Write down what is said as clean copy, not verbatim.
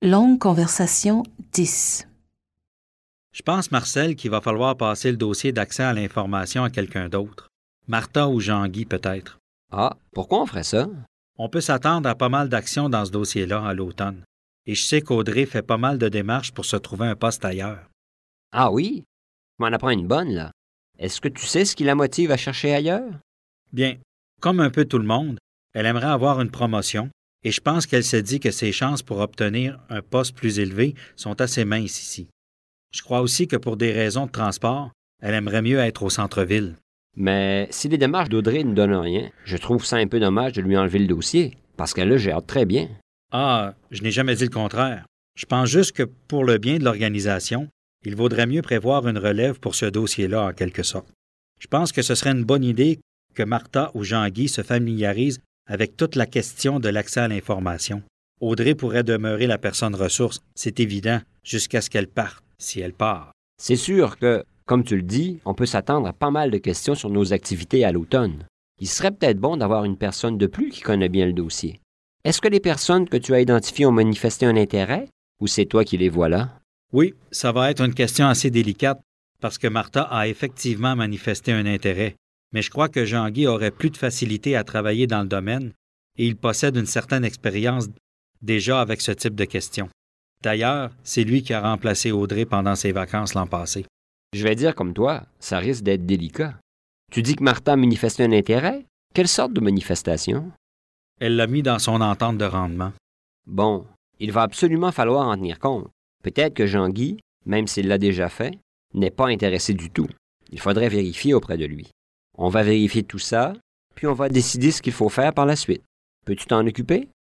Longue conversation 10. Je pense, Marcel, qu'il va falloir passer le dossier d'accès à l'information à quelqu'un d'autre. Martha ou Jean-Guy, peut-être. Ah, pourquoi on ferait ça? On peut s'attendre à pas mal d'actions dans ce dossier-là à l'automne. Et je sais qu'Audrey fait pas mal de démarches pour se trouver un poste ailleurs. Ah oui? Tu m'en apprends une bonne, là. Est-ce que tu sais ce qui la motive à chercher ailleurs? Bien, comme un peu tout le monde, elle aimerait avoir une promotion et je pense qu'elle se dit que ses chances pour obtenir un poste plus élevé sont assez minces ici. Je crois aussi que pour des raisons de transport, elle aimerait mieux être au centre-ville. Mais si les démarches d'Audrey ne donnent rien, je trouve ça un peu dommage de lui enlever le dossier, parce qu'elle le gère très bien. Ah, je n'ai jamais dit le contraire. Je pense juste que pour le bien de l'organisation, il vaudrait mieux prévoir une relève pour ce dossier-là en quelque sorte. Je pense que ce serait une bonne idée que Martha ou Jean-Guy se familiarisent avec toute la question de l'accès à l'information. Audrey pourrait demeurer la personne ressource, c'est évident, jusqu'à ce qu'elle parte, si elle part. C'est sûr que, comme tu le dis, on peut s'attendre à pas mal de questions sur nos activités à l'automne. Il serait peut-être bon d'avoir une personne de plus qui connaît bien le dossier. Est-ce que les personnes que tu as identifiées ont manifesté un intérêt, ou c'est toi qui les vois là? Oui, ça va être une question assez délicate, parce que Martha a effectivement manifesté un intérêt, mais je crois que Jean-Guy aurait plus de facilité à travailler dans le domaine, et il possède une certaine expérience déjà avec ce type de questions. D'ailleurs, c'est lui qui a remplacé Audrey pendant ses vacances l'an passé. Je vais dire comme toi, ça risque d'être délicat. Tu dis que Martha a manifesté un intérêt? Quelle sorte de manifestation? Elle l'a mis dans son entente de rendement. Bon, il va absolument falloir en tenir compte. Peut-être que Jean-Guy, même s'il l'a déjà fait, n'est pas intéressé du tout. Il faudrait vérifier auprès de lui. On va vérifier tout ça, puis on va décider ce qu'il faut faire par la suite. Peux-tu t'en occuper?